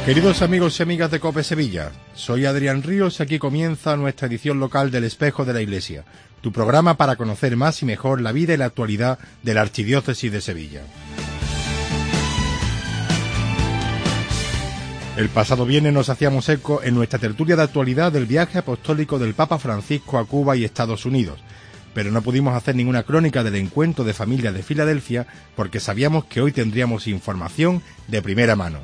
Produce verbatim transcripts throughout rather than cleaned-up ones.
Queridos amigos y amigas de COPE Sevilla, soy Adrián Ríos y aquí comienza nuestra edición local del Espejo de la Iglesia, tu programa para conocer más y mejor la vida y la actualidad de la Archidiócesis de Sevilla. El pasado viernes nos hacíamos eco en nuestra tertulia de actualidad del viaje apostólico del Papa Francisco a Cuba y Estados Unidos, pero no pudimos hacer ninguna crónica del encuentro de familias de Filadelfia porque sabíamos que hoy tendríamos información de primera mano.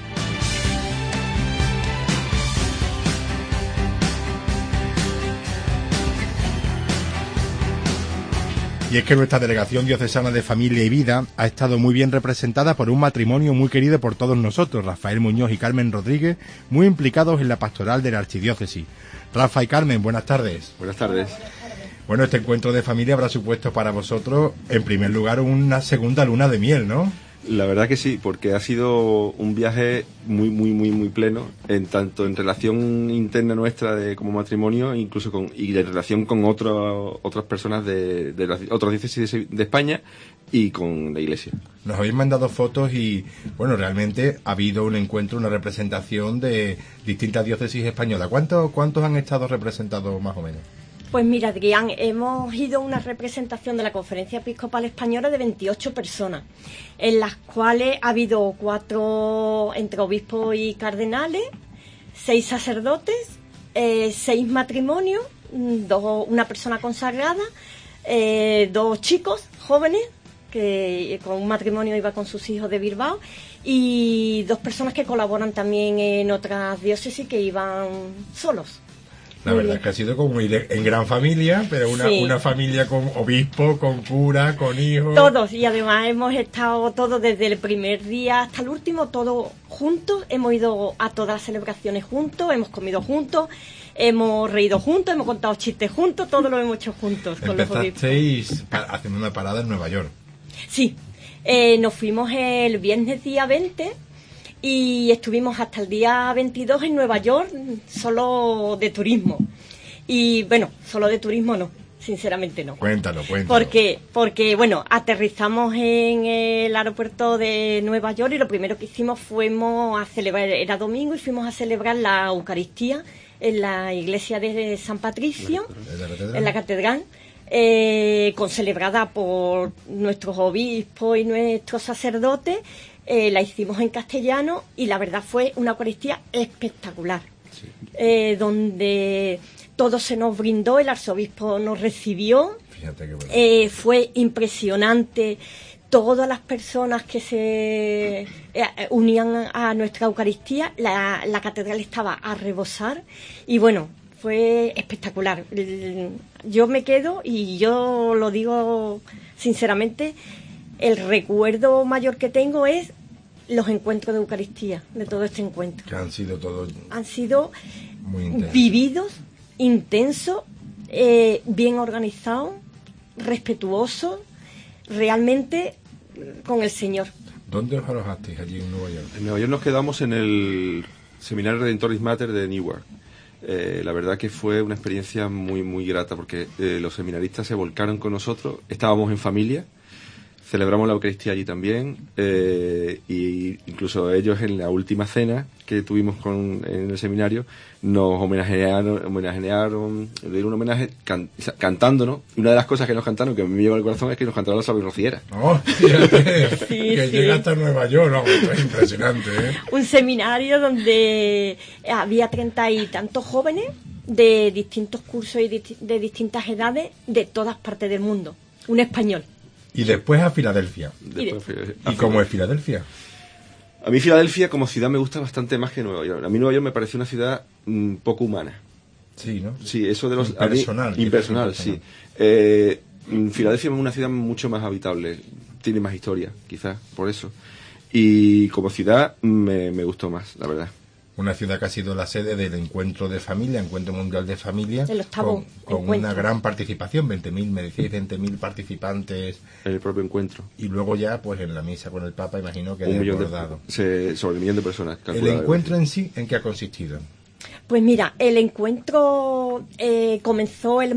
Y es que nuestra Delegación Diocesana de Familia y Vida ha estado muy bien representada por un matrimonio muy querido por todos nosotros, Rafael Muñoz y Carmen Rodríguez, muy implicados en la pastoral de la Archidiócesis. Rafa y Carmen, buenas tardes. Buenas tardes. Bueno, este encuentro de familia habrá supuesto para vosotros, en primer lugar, una segunda luna de miel, ¿no? La verdad que sí, porque ha sido un viaje muy, muy, muy, muy pleno, en tanto en relación interna nuestra de como matrimonio, incluso con y de relación con otro, otras personas de, de las otras diócesis de, de España y con la Iglesia. Nos habéis mandado fotos y, bueno, realmente ha habido un encuentro, una representación de distintas diócesis españolas. ¿Cuántos, cuántos han estado representados más o menos? Pues mira, Adrián, hemos ido a una representación de la Conferencia Episcopal Española de veintiocho personas, en las cuales ha habido cuatro entre obispos y cardenales, seis sacerdotes, eh, seis matrimonios, dos, una persona consagrada, eh, dos chicos jóvenes, que con un matrimonio iba con sus hijos de Bilbao, y dos personas que colaboran también en otras diócesis que iban solos. La Muy verdad bien. Es que ha sido como ir en gran familia, pero una, sí. una familia con obispo, con cura, con hijos. Todos, y además hemos estado todos desde el primer día hasta el último, todos juntos. Hemos ido a todas las celebraciones juntos, hemos comido juntos, hemos reído juntos, hemos contado chistes juntos, todo lo hemos hecho juntos con los obispos. Empezasteis haciendo una parada en Nueva York. Sí, eh, nos fuimos el viernes día veinte. Y estuvimos hasta el día veintidós en Nueva York, solo de turismo. Y bueno, solo de turismo no, sinceramente no. Cuéntalo, cuéntalo. Porque, porque bueno, aterrizamos en el aeropuerto de Nueva York y lo primero que hicimos fuimos a celebrar, era domingo, y fuimos a celebrar la Eucaristía en la iglesia de San Patricio, en la catedral. Eh, con celebrada por nuestros obispos y nuestros sacerdotes. Eh, la hicimos en castellano y la verdad fue una Eucaristía espectacular, sí. eh, donde todo se nos brindó, el arzobispo nos recibió. Fíjate qué bueno. eh, fue impresionante todas las personas que se eh, unían a nuestra Eucaristía. La, la catedral estaba a rebosar y bueno, fue espectacular. Yo me quedo, y yo lo digo sinceramente, el recuerdo mayor que tengo es los encuentros de Eucaristía, de todo este encuentro. Que han sido todos... Han sido muy intensos. Vividos, intensos, eh, bien organizados, respetuosos, realmente con el Señor. ¿Dónde os alojasteis allí en Nueva York? En Nueva York nos quedamos en el Seminario Redentoris Mater de Newark. Eh, la verdad que fue una experiencia muy, muy grata porque eh, los seminaristas se volcaron con nosotros, estábamos en familia. Celebramos la Eucaristía allí también, eh, y incluso ellos en la última cena que tuvimos con, en el seminario nos homenajearon, homenajearon le dieron un homenaje can, cantándonos. Y una de las cosas que nos cantaron, que me lleva al corazón, es que nos cantaron la Salve Rociera. ¡Oh, fíjate! Sí, que sí. llega hasta Nueva York, no, esto es impresionante, ¿eh? Un seminario donde había treinta y tantos jóvenes de distintos cursos y de, de distintas edades de todas partes del mundo. Un español. Y después a Filadelfia. Después ¿Y, ¿Y cómo es Filadelfia? A mí Filadelfia como ciudad me gusta bastante más que Nueva York. A mí Nueva York me pareció una ciudad mmm, poco humana. Sí, ¿no? Sí, eso de los... Impersonal. Mí, impersonal, sí. Eh, Filadelfia es una ciudad mucho más habitable. Tiene más historia, quizás, por eso. Y como ciudad me, me gustó más, la verdad. Una ciudad que ha sido la sede del Encuentro de Familia, Encuentro Mundial de Familia, el octavo con, con una gran participación, veinte mil, me decís, veinte mil participantes. En el propio encuentro. Y luego ya, pues en la misa con el Papa, imagino que desbordado. Se, sobre un millón de personas. ¿El encuentro en sí, en qué ha consistido? Pues mira, el encuentro eh, comenzó el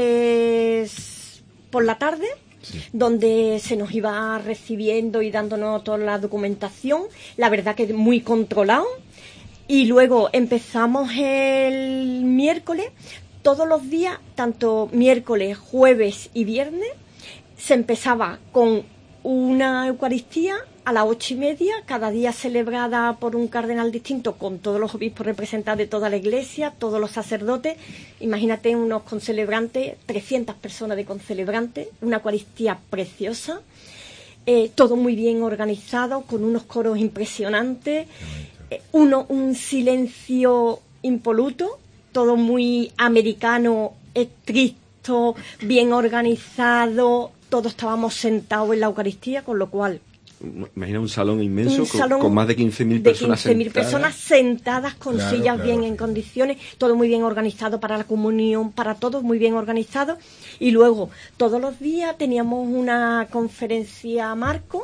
martes por la tarde. Sí. Donde se nos iba recibiendo y dándonos toda la documentación, la verdad que muy controlado. Y luego empezamos el miércoles, todos los días, tanto miércoles, jueves y viernes, se empezaba con una Eucaristía a las ocho y media, cada día celebrada por un cardenal distinto, con todos los obispos representados de toda la iglesia, todos los sacerdotes. Imagínate unos concelebrantes, trescientas personas de concelebrantes, una Eucaristía preciosa, eh, todo muy bien organizado, con unos coros impresionantes, eh, uno, un silencio impoluto, todo muy americano, estricto, bien organizado. Todos estábamos sentados en la Eucaristía, con lo cual... Imagina un salón inmenso un con, salón con más de quince mil personas de quince mil personas sentadas con Claro, sillas claro. bien en condiciones, todo muy bien organizado para la comunión, para todos muy bien organizado. Y luego, todos los días teníamos una conferencia marco,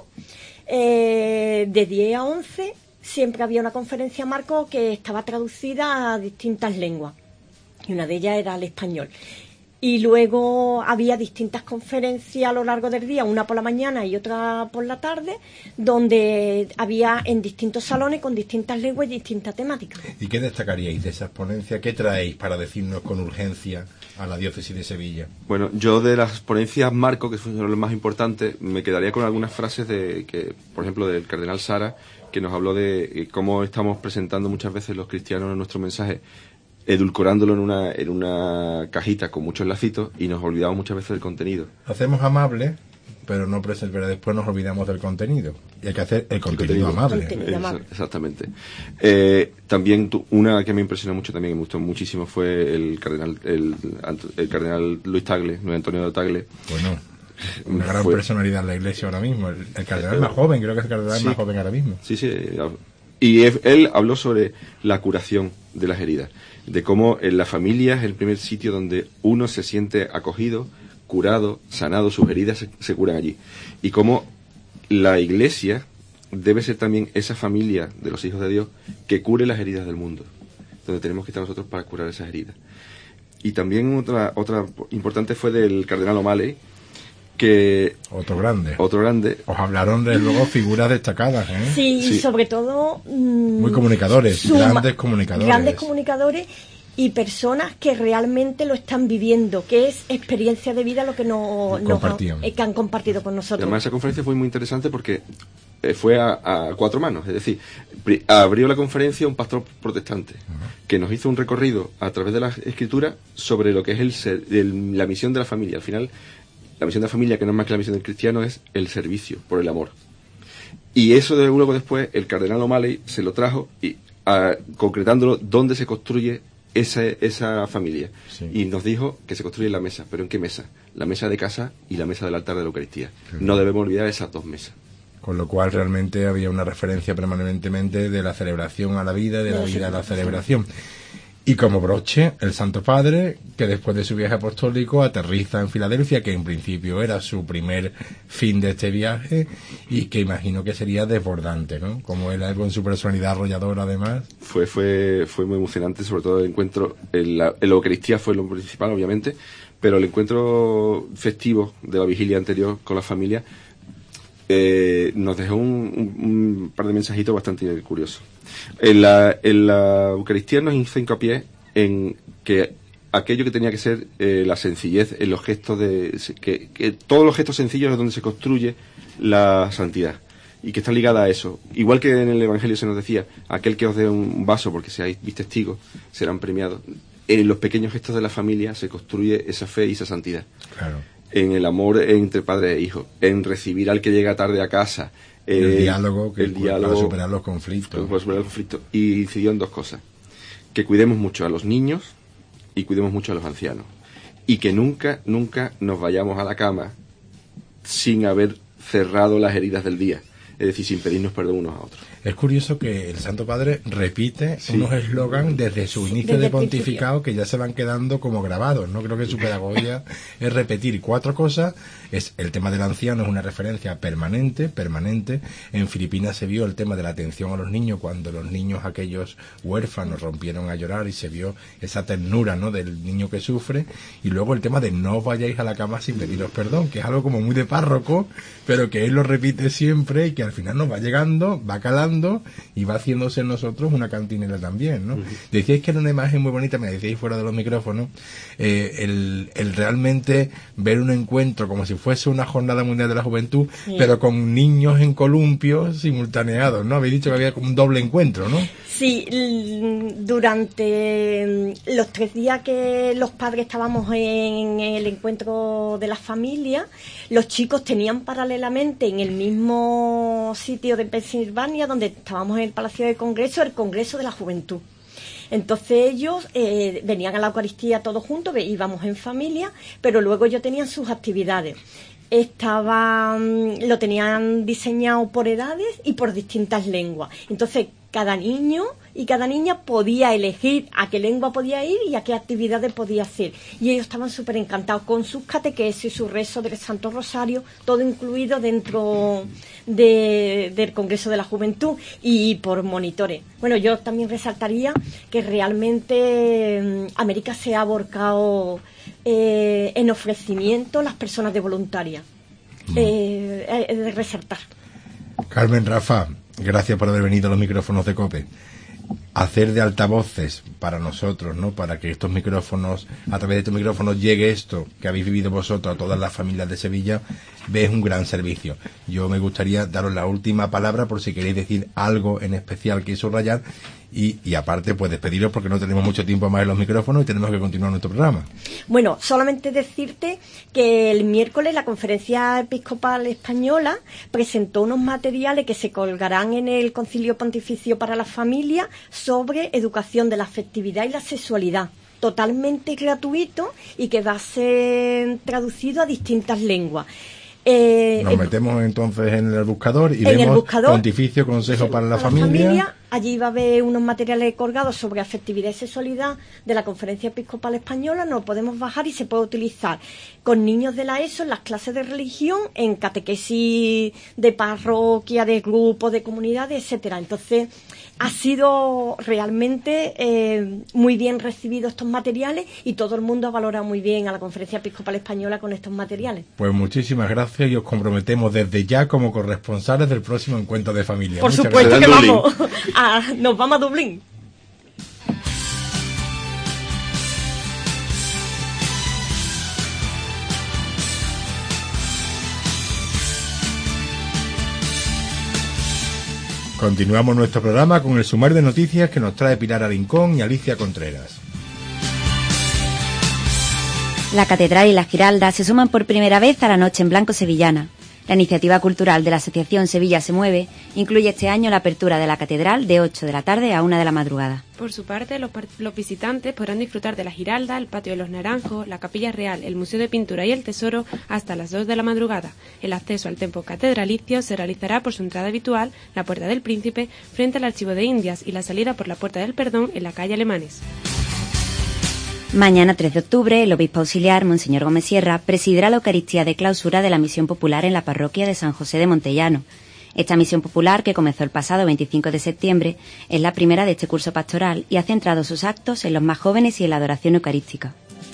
eh, de diez a once, siempre había una conferencia marco que estaba traducida a distintas lenguas. Y una de ellas era el español. Y luego había distintas conferencias a lo largo del día, una por la mañana y otra por la tarde, donde había en distintos salones con distintas lenguas y distintas temáticas. ¿Y qué destacaríais de esas ponencias? ¿Qué traéis para decirnos con urgencia a la diócesis de Sevilla? Bueno, yo de las ponencias marco, que fueron las más importantes, me quedaría con algunas frases de que, por ejemplo, del cardenal Sara, que nos habló de cómo estamos presentando muchas veces los cristianos nuestro mensaje, edulcorándolo en una en una cajita con muchos lacitos, y nos olvidamos muchas veces del contenido. Lo hacemos amable, pero no presen- pero después nos olvidamos del contenido. Y hay que hacer el contenido, contenido. amable. Contenido. Exa- exactamente. Eh, también tu- una que me impresionó mucho, también que me gustó muchísimo, fue el cardenal el, el cardenal Luis Tagle, Luis Antonio Tagle. Bueno, una gran Fue- personalidad en la iglesia ahora mismo. El, el cardenal más joven, creo que es el cardenal Sí. más joven ahora mismo. Sí, sí. Y él él habló sobre la curación de las heridas, de cómo en la familia es el primer sitio donde uno se siente acogido, curado, sanado, sus heridas se, se curan allí. Y cómo la iglesia debe ser también esa familia de los hijos de Dios que cure las heridas del mundo, donde tenemos que estar nosotros para curar esas heridas. Y también otra otra importante fue del cardenal O'Malley, que Otro grande. otro grande, Os hablaron de luego figuras destacadas, ¿eh? Sí, Sí. y sobre todo... mmm, Muy comunicadores, suma- grandes comunicadores. Grandes comunicadores y personas que realmente lo están viviendo, que es experiencia de vida lo que, no, nos Compartían. han, eh, que han compartido con nosotros. además esa conferencia fue muy interesante porque eh, fue a, a cuatro manos, es decir, pri- abrió la conferencia un pastor protestante que nos hizo un recorrido a través de la escritura sobre lo que es el, ser- el- la misión de la familia. Al final, la misión de la familia, que no es más que la misión del cristiano, es el servicio por el amor. Y eso de luego después el cardenal O'Malley se lo trajo y a, concretándolo dónde se construye esa, esa familia. Sí. Y nos dijo que se construye en la mesa. ¿Pero en qué mesa? La mesa de casa y la mesa del altar de la Eucaristía. Sí. No debemos olvidar esas dos mesas. Con lo cual realmente había una referencia permanentemente de la celebración a la vida, de la vida a la celebración. Y como broche, el Santo Padre, que después de su viaje apostólico aterriza en Filadelfia, que en principio era su primer fin de este viaje, y que imagino que sería desbordante, ¿no? Como él con su personalidad arrolladora además. Fue, fue, fue muy emocionante, sobre todo el encuentro, en la, en la Eucaristía fue lo principal, obviamente, pero el encuentro festivo de la vigilia anterior con la familia eh, nos dejó un, un, un par de mensajitos bastante curiosos. En la, en la Eucaristía nos hizo hincapié en que aquello que tenía que ser eh, la sencillez en los gestos de... Que, que todos los gestos sencillos es donde se construye la santidad, y que está ligada a eso. Igual que en el Evangelio se nos decía, aquel que os dé un vaso porque seáis mis testigos serán premiados. En los pequeños gestos de la familia se construye esa fe y esa santidad. Claro. En el amor entre padre e hijo, en recibir al que llega tarde a casa, El eh, diálogo, que el para diálogo superar los conflictos. para superar el conflicto. Y incidió en dos cosas: que cuidemos mucho a los niños y cuidemos mucho a los ancianos, y que nunca, nunca nos vayamos a la cama sin haber cerrado las heridas del día, es decir, sin pedirnos perdón unos a otros. Es curioso que el Santo Padre repite Sí. unos eslogans desde su inicio Desde de el pontificado que ya se van quedando como grabados, ¿no? Creo que su pedagogía es repetir cuatro cosas. Es el tema del anciano, es una referencia permanente, permanente. En Filipinas se vio el tema de la atención a los niños cuando los niños aquellos huérfanos rompieron a llorar y se vio esa ternura, ¿no? Del niño que sufre. Y luego el tema de no os vayáis a la cama sin pediros perdón, que es algo como muy de párroco, pero que él lo repite siempre y que al final nos va llegando, va calando y va haciéndose en nosotros una cantinela también, ¿no? Uh-huh. Decíais que era una imagen muy bonita, me decíais fuera de los micrófonos, eh, el, el realmente ver un encuentro como si fuese una jornada mundial de la juventud, sí. pero con niños en columpios simultaneados, ¿no? Habéis dicho que había como un doble encuentro, ¿no? Sí, durante los tres días que los padres estábamos en el encuentro de las familias, los chicos tenían paralelamente en el mismo sitio de Pensilvania, donde estábamos en el Palacio de Congreso, el Congreso de la Juventud. Entonces ellos eh, venían a la Eucaristía todos juntos, íbamos en familia, pero luego ellos tenían sus actividades. Estaban, lo tenían diseñado por edades y por distintas lenguas. Entonces cada niño y cada niña podía elegir a qué lengua podía ir y a qué actividades podía hacer. Y ellos estaban súper encantados con sus catequesis, su rezo del Santo Rosario, todo incluido dentro de, del Congreso de la Juventud y por monitores. Bueno, yo también resaltaría que realmente América se ha volcado eh, en ofrecimiento a las personas de voluntarias. Mm. Eh, eh, de resaltar. Carmen, Rafa, gracias por haber venido a los micrófonos de COPE. Hacer de altavoces para nosotros, ¿no? Para que estos micrófonos, a través de estos micrófonos llegue esto que habéis vivido vosotros a todas las familias de Sevilla, es un gran servicio. Yo me gustaría daros la última palabra por si queréis decir algo en especial que subrayar y, y aparte pues despediros porque no tenemos mucho tiempo más en los micrófonos y tenemos que continuar nuestro programa. Bueno, solamente decirte que el miércoles la Conferencia Episcopal Española presentó unos materiales que se colgarán en el Concilio Pontificio para la Familia sobre educación de la afectividad y la sexualidad, totalmente gratuito y que va a ser traducido a distintas lenguas. Eh, Nos metemos entonces en el buscador y vemos buscador, Pontificio Consejo sí, para la, la familia. familia. Allí va a haber unos materiales colgados sobre afectividad y sexualidad de la Conferencia Episcopal Española. Nos podemos bajar y se puede utilizar con niños de la ESO en las clases de religión, en catequesis de parroquia, de grupos, de comunidades, etcétera. Entonces, ha sido realmente eh, muy bien recibido estos materiales y todo el mundo ha valorado muy bien a la Conferencia Episcopal Española con estos materiales. Pues muchísimas gracias y os comprometemos desde ya como corresponsales del próximo encuentro de familia. Por Muchas supuesto gracias. que vamos. A, nos vamos a Dublín. Continuamos nuestro programa con el sumario de noticias que nos trae Pilar Arincón y Alicia Contreras. La Catedral y la Giralda se suman por primera vez a la Noche en Blanco sevillana. La iniciativa cultural de la Asociación Sevilla se mueve incluye este año la apertura de la Catedral de ocho de la tarde a una de la madrugada. Por su parte, los, los visitantes podrán disfrutar de la Giralda, el Patio de los Naranjos, la Capilla Real, el Museo de Pintura y el Tesoro hasta las dos de la madrugada. El acceso al templo catedralicio se realizará por su entrada habitual, la Puerta del Príncipe, frente al Archivo de Indias y la salida por la Puerta del Perdón en la calle Alemanes. Mañana tres de octubre, el obispo auxiliar, Monseñor Gómez Sierra, presidirá la Eucaristía de clausura de la Misión Popular en la parroquia de San José de Montellano. Esta misión popular, que comenzó el pasado veinticinco de septiembre, es la primera de este curso pastoral y ha centrado sus actos en los más jóvenes y en la adoración eucarística.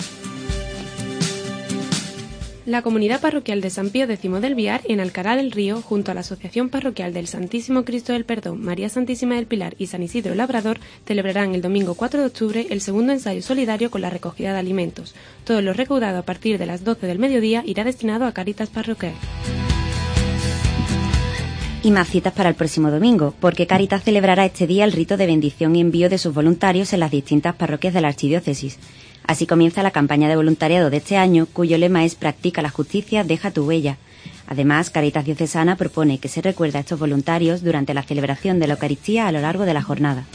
La comunidad parroquial de San Pío X del Viar, en Alcalá del Río, junto a la Asociación Parroquial del Santísimo Cristo del Perdón, María Santísima del Pilar y San Isidro Labrador, celebrarán el domingo cuatro de octubre el segundo ensayo solidario con la recogida de alimentos. Todo lo recaudado a partir de las doce del mediodía irá destinado a Cáritas Parroquial. Y más citas para el próximo domingo, porque Cáritas celebrará este día el rito de bendición y envío de sus voluntarios en las distintas parroquias de la archidiócesis. Así comienza la campaña de voluntariado de este año, cuyo lema es Practica la justicia, deja tu huella. Además, Cáritas Diocesana propone que se recuerde a estos voluntarios durante la celebración de la Eucaristía a lo largo de la jornada.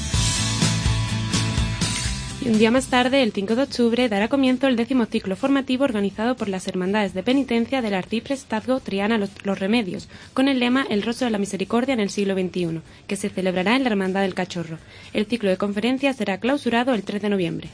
Y un día más tarde, el cinco de octubre, dará comienzo el décimo ciclo formativo organizado por las Hermandades de Penitencia del Arciprestazgo Triana Los, Los Remedios, con el lema El Rostro de la Misericordia en el siglo veintiuno, que se celebrará en la Hermandad del Cachorro. El ciclo de conferencias será clausurado el tres de noviembre.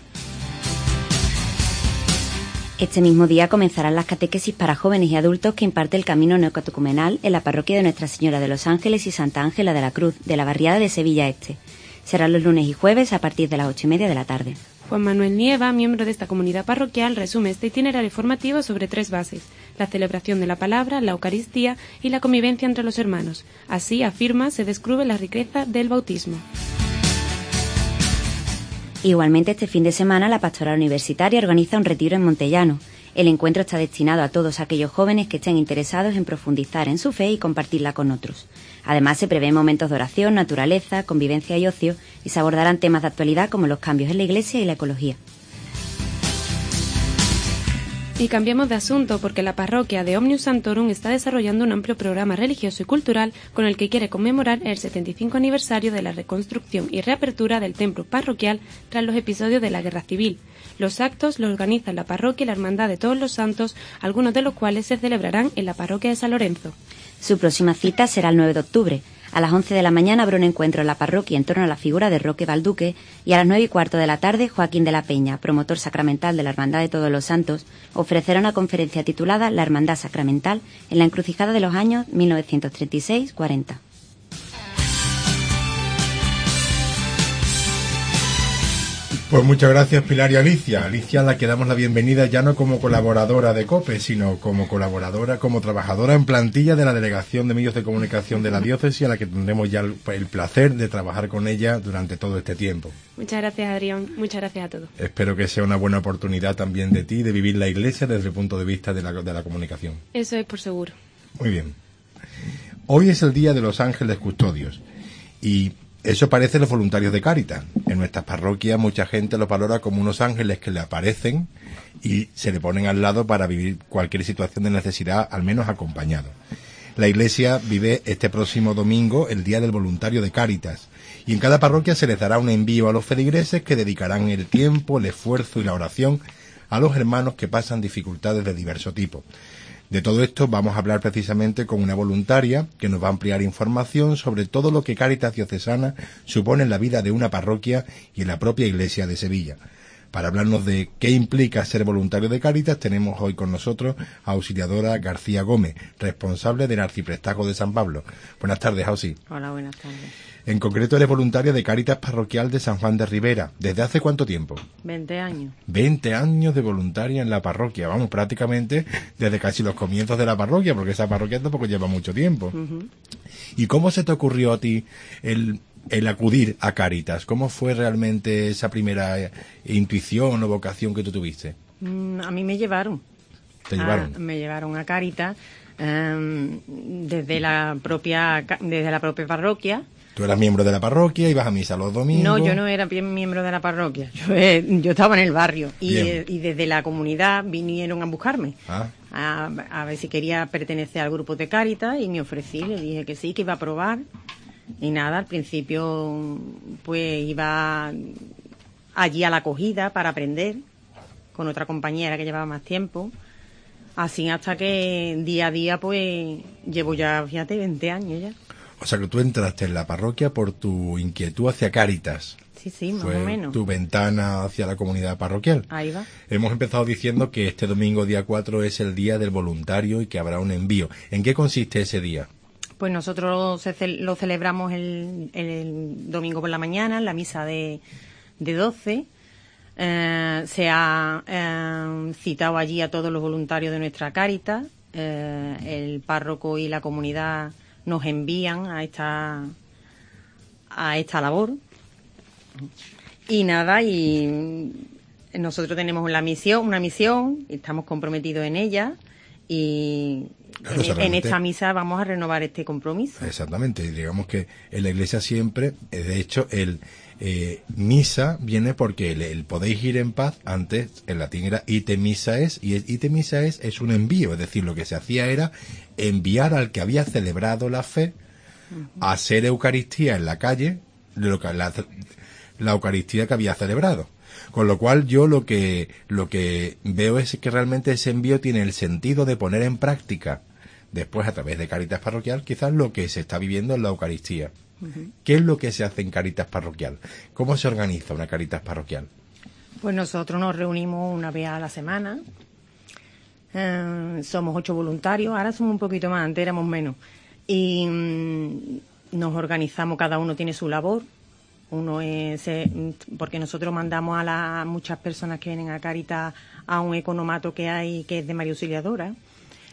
Este mismo día comenzarán las catequesis para jóvenes y adultos que imparte el Camino Neocatecumenal en la parroquia de Nuestra Señora de los Ángeles y Santa Ángela de la Cruz, de la barriada de Sevilla Este. Serán los lunes y jueves a partir de las ocho y media de la tarde. Juan Manuel Nieva, miembro de esta comunidad parroquial, resume este itinerario formativo sobre tres bases: la celebración de la palabra, la Eucaristía y la convivencia entre los hermanos. Así, afirma, se descubre la riqueza del bautismo. Igualmente, este fin de semana la Pastoral Universitaria organiza un retiro en Montellano. El encuentro está destinado a todos aquellos jóvenes que estén interesados en profundizar en su fe y compartirla con otros. Además, se prevén momentos de oración, naturaleza, convivencia y ocio, y se abordarán temas de actualidad como los cambios en la Iglesia y la ecología. Y cambiamos de asunto porque la parroquia de Omnium Sanctorum está desarrollando un amplio programa religioso y cultural con el que quiere conmemorar el setenta y cinco aniversario de la reconstrucción y reapertura del templo parroquial tras los episodios de la Guerra Civil. Los actos los organiza la parroquia y la Hermandad de Todos los Santos, algunos de los cuales se celebrarán en la parroquia de San Lorenzo. Su próxima cita será el nueve de octubre. A las once de la mañana habrá un encuentro en la parroquia en torno a la figura de Roque Balduque y a las nueve y cuarto de la tarde Joaquín de la Peña, promotor sacramental de la Hermandad de Todos los Santos, ofrecerá una conferencia titulada La Hermandad Sacramental en la encrucijada de los años mil novecientos treinta y seis cuarenta. Pues muchas gracias, Pilar y Alicia. Alicia, a la que damos la bienvenida ya no como colaboradora de COPE, sino como colaboradora, como trabajadora en plantilla de la Delegación de Medios de Comunicación de la Diócesis, a la que tendremos ya el, el placer de trabajar con ella durante todo este tiempo. Muchas gracias, Adrián. Muchas gracias a todos. Espero que sea una buena oportunidad también de ti de vivir la Iglesia desde el punto de vista de la, de la comunicación. Eso es por seguro. Muy bien. Hoy es el Día de los Ángeles Custodios y eso parece los voluntarios de Cáritas. En nuestras parroquias mucha gente los valora como unos ángeles que le aparecen y se le ponen al lado para vivir cualquier situación de necesidad, al menos acompañado. La Iglesia vive este próximo domingo el Día del Voluntario de Cáritas y en cada parroquia se les dará un envío a los feligreses que dedicarán el tiempo, el esfuerzo y la oración a los hermanos que pasan dificultades de diverso tipo. De todo esto vamos a hablar precisamente con una voluntaria que nos va a ampliar información sobre todo lo que Cáritas Diocesana supone en la vida de una parroquia y en la propia Iglesia de Sevilla. Para hablarnos de qué implica ser voluntario de Cáritas, tenemos hoy con nosotros a Auxiliadora García Gómez, responsable del Arciprestazgo de San Pablo. Buenas tardes, Auxi. Hola, buenas tardes. En concreto eres voluntaria de Cáritas Parroquial de San Juan de Ribera. ¿Desde hace cuánto tiempo? veinte años. veinte años de voluntaria en la parroquia. Vamos, prácticamente desde casi los comienzos de la parroquia, porque esa parroquia tampoco lleva mucho tiempo. Uh-huh. ¿Y cómo se te ocurrió a ti el, el acudir a Cáritas? ¿Cómo fue realmente esa primera eh, intuición o vocación que tú tuviste? Mm, a mí me llevaron. ¿Te llevaron? A, me llevaron a Cáritas um, desde la propia desde la propia parroquia. ¿Tú eras miembro de la parroquia? ¿Ibas a misa los domingos? No, yo no era miembro de la parroquia. Yo, eh, yo estaba en el barrio y, eh, y desde la comunidad vinieron a buscarme. Ah. A, a ver si quería pertenecer al grupo de Cáritas y me ofrecí, le dije que sí, que iba a probar. Y nada, al principio pues iba allí a la acogida para aprender con otra compañera que llevaba más tiempo. Así hasta que día a día pues llevo ya, fíjate, veinte años ya. O sea que tú entraste en la parroquia por tu inquietud hacia Cáritas. Sí, sí, más Fue o menos. Tu ventana hacia la comunidad parroquial. Ahí va. Hemos empezado diciendo que este domingo, día cuatro, es el día del voluntario y que habrá un envío. ¿En qué consiste ese día? Pues nosotros lo celebramos el, el domingo por la mañana, en la misa de, de doce. Eh, se ha eh, citado allí a todos los voluntarios de nuestra Cáritas. Eh, el párroco y la comunidad nos envían a esta a esta labor y nada y nosotros tenemos la misión una misión estamos comprometidos en ella y claro, en, en esta misa vamos a renovar este compromiso. Exactamente, digamos que en la Iglesia siempre, de hecho el eh, misa viene porque el, el podéis ir en paz, antes en latín era ite misa es, y el ite misa es es un envío, es decir, lo que se hacía era enviar al que había celebrado la fe a hacer Eucaristía en la calle, de lo que, la, la Eucaristía que había celebrado. Con lo cual yo lo que lo que veo es que realmente ese envío tiene el sentido de poner en práctica después a través de Cáritas Parroquial quizás lo que se está viviendo en la Eucaristía. Uh-huh. ¿Qué es lo que se hace en Cáritas Parroquial? ¿Cómo se organiza una Cáritas Parroquial? Pues nosotros nos reunimos una vez a la semana. Eh, somos ocho voluntarios, ahora somos un poquito más, antes éramos menos. Y mmm, nos organizamos, cada uno tiene su labor. Uno es, eh, porque nosotros mandamos a las muchas personas que vienen a Cáritas a un economato que hay, que es de María Auxiliadora.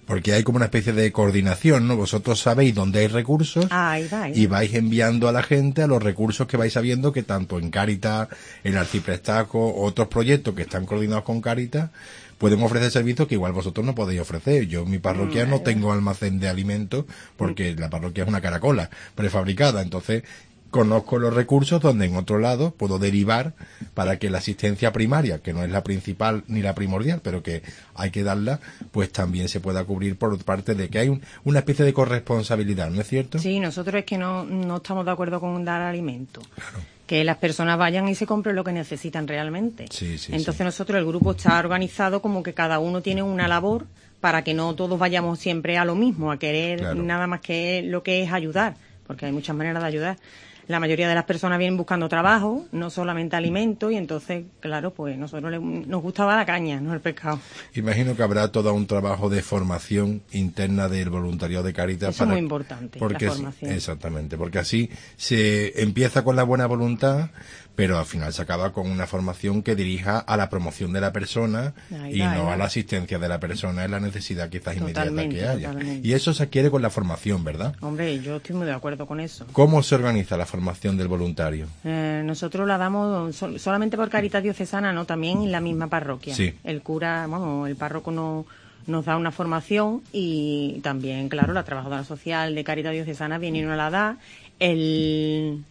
Porque hay como una especie de coordinación, ¿no? Vosotros sabéis dónde hay recursos Ahí va, y vais enviando a la gente a los recursos que vais sabiendo que tanto en Cáritas, en Arciprestaco, otros proyectos que están coordinados con Cáritas, pueden ofrecer servicios que igual vosotros no podéis ofrecer. Yo en mi parroquia no tengo almacén de alimentos porque la parroquia es una caracola prefabricada, entonces conozco los recursos donde en otro lado puedo derivar para que la asistencia primaria, que no es la principal ni la primordial, pero que hay que darla, pues también se pueda cubrir por parte de que hay un, una especie de corresponsabilidad, ¿no es cierto? Sí, nosotros es que no, no estamos de acuerdo con dar alimentos. Claro. Que las personas vayan y se compren lo que necesitan realmente. Sí, sí, Entonces sí. nosotros, el grupo está organizado como que cada uno tiene una labor para que no todos vayamos siempre a lo mismo, a querer Claro. nada más que lo que es ayudar, porque hay muchas maneras de ayudar. La mayoría de las personas vienen buscando trabajo, no solamente alimento, y entonces, claro, pues nosotros le, nos gustaba la caña, no el pescado. Imagino que habrá todo un trabajo de formación interna del voluntariado de Cáritas. Eso es muy importante, porque la formación. Exactamente, porque así se empieza con la buena voluntad, pero al final se acaba con una formación que dirija a la promoción de la persona Ahí y va, no ahí va. a la asistencia de la persona en la necesidad quizás inmediata Totalmente, que haya. totalmente. Y eso se adquiere con la formación, ¿verdad? Hombre, yo estoy muy de acuerdo con eso. ¿Cómo se organiza la formación del voluntario? Eh, nosotros la damos sol- solamente por Cáritas Diocesana, no, también en la misma parroquia. Sí. El cura, vamos, el párroco no, nos da una formación y también, claro, la trabajadora social de Cáritas Diocesana viene y nos la da. El,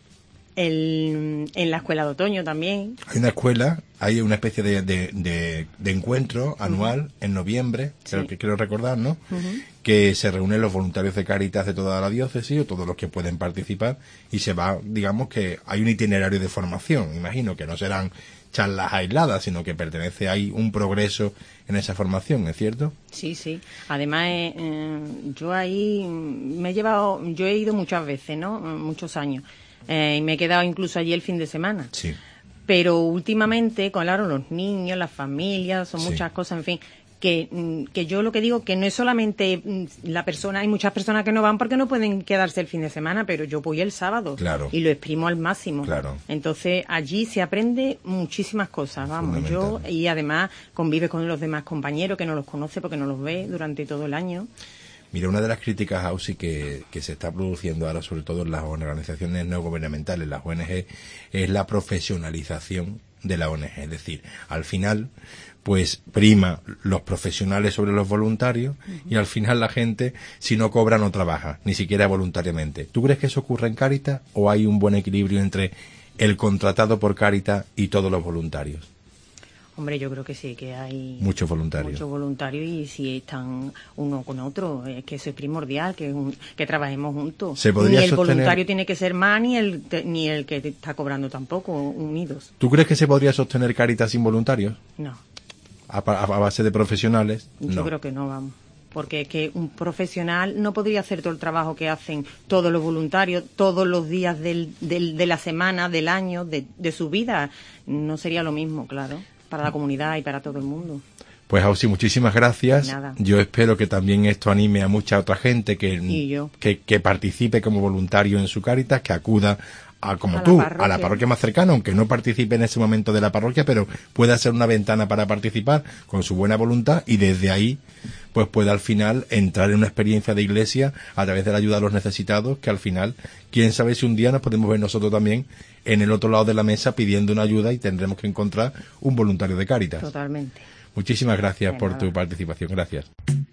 el, en la escuela de otoño también. Hay una escuela, hay una especie de, de, de, de encuentro anual en noviembre, Sí. creo que quiero recordar, ¿no? Que se reúnen los voluntarios de Cáritas de toda la diócesis o todos los que pueden participar y se va, digamos que hay un itinerario de formación, imagino que no serán charlas aisladas, sino que pertenece, hay un progreso en esa formación, ¿es cierto? Sí, sí. Además, eh, eh, yo ahí me he llevado, yo he ido muchas veces, ¿no? Muchos años. Eh, y me he quedado incluso allí el fin de semana. Sí. Pero últimamente, claro, los niños, las familias, son Sí. muchas cosas, en fin, que, mm, que yo lo que digo que no es solamente mm, la persona, hay muchas personas que no van porque no pueden quedarse el fin de semana, pero yo voy el sábado Claro. y lo exprimo al máximo. Claro. Entonces, allí se aprende muchísimas cosas, vamos, yo, Fundamental. y además convive con los demás compañeros que no los conoce porque no los ve durante todo el año. Mira, una de las críticas, Ausi, que, que se está produciendo ahora, sobre todo en las organizaciones no gubernamentales, las O N G, es la profesionalización de la O N G. Es decir, al final, pues prima los profesionales sobre los voluntarios y al final la gente, si no cobra, no trabaja, ni siquiera voluntariamente. ¿Tú crees que eso ocurre en Cáritas o hay un buen equilibrio entre el contratado por Cáritas y todos los voluntarios? Hombre, yo creo que sí, que hay Muchos voluntarios. muchos voluntarios y si están uno con otro, es que eso es primordial, que, un- que trabajemos juntos. Se podría ni el sostener- voluntario tiene que ser más, ni el, te- ni el que te está cobrando tampoco, unidos. ¿Tú crees que se podría sostener Cáritas sin voluntarios? No, A, pa- a base de profesionales. yo No. creo que no, vamos. Porque es que un profesional no podría hacer todo el trabajo que hacen todos los voluntarios, todos los días del, del- de la semana, del año, de, de su vida. No sería lo mismo, claro, para la comunidad y para todo el mundo. Pues Ausi, muchísimas gracias. Nada. Yo espero que también esto anime a mucha otra gente que, Y yo. que, que participe como voluntario en su Cáritas, que acuda a, como A la tú, a parroquia. la parroquia más cercana, aunque no participe en ese momento de la parroquia, pero pueda ser una ventana para participar con su buena voluntad y desde ahí pues pueda al final entrar en una experiencia de iglesia a través de la ayuda a los necesitados, que al final, quién sabe si un día nos podemos ver nosotros también en el otro lado de la mesa pidiendo una ayuda y tendremos que encontrar un voluntario de Cáritas. Totalmente. Muchísimas gracias De por nada. tu participación. Gracias.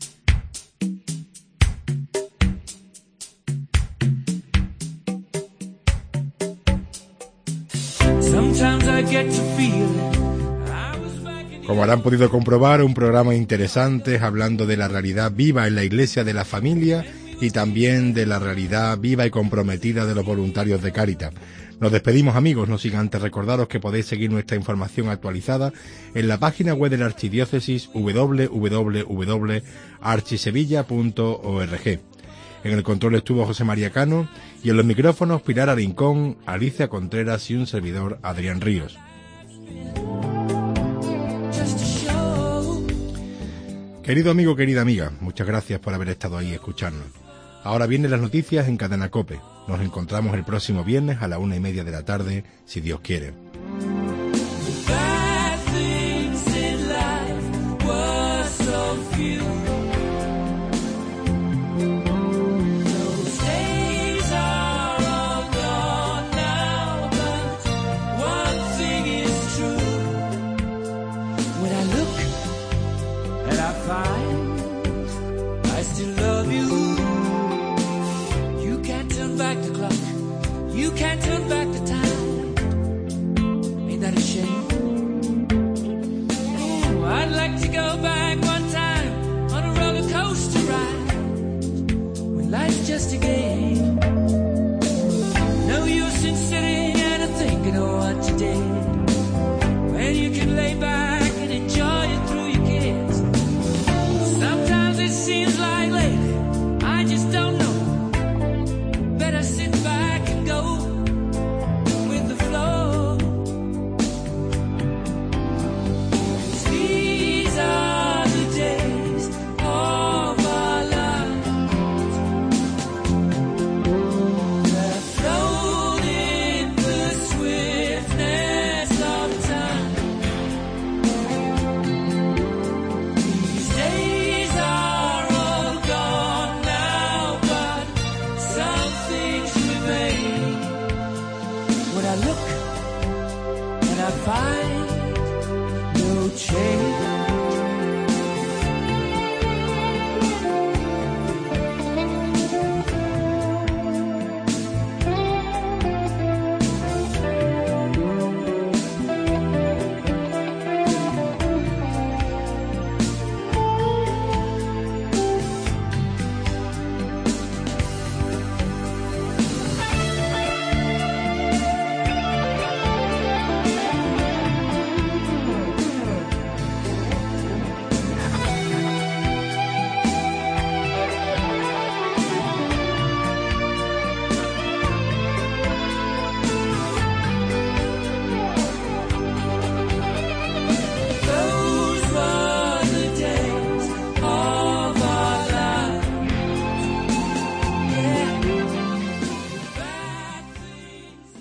Sometimes I get to feel I was back in Como habrán podido comprobar, un programa interesante hablando de la realidad viva en la iglesia de la familia y también de la realidad viva y comprometida de los voluntarios de Cáritas. Nos despedimos, amigos, no sin antes recordaros que podéis seguir nuestra información actualizada en la página web de la Archidiócesis doble u doble u doble punto archisevilla punto org. En el control estuvo José María Cano y en los micrófonos Pilar Arincón, Alicia Contreras y un servidor, Adrián Ríos. just a show. Querido amigo, querida amiga, muchas gracias por haber estado ahí escuchando. Ahora vienen las noticias en Cadena COPE. Nos encontramos el próximo viernes a la una y media de la tarde, si Dios quiere. Bad things in life were so few. just a game. No use in sitting and thinking of what you did, when you can lay back and enjoy it through your kids. Sometimes it seems like lately, I just don't know. Better sit back and go with the flow. These are the days of our lives. They're floating the swiftness of time. These days are all gone now, but some things remain. When I look and I find no change.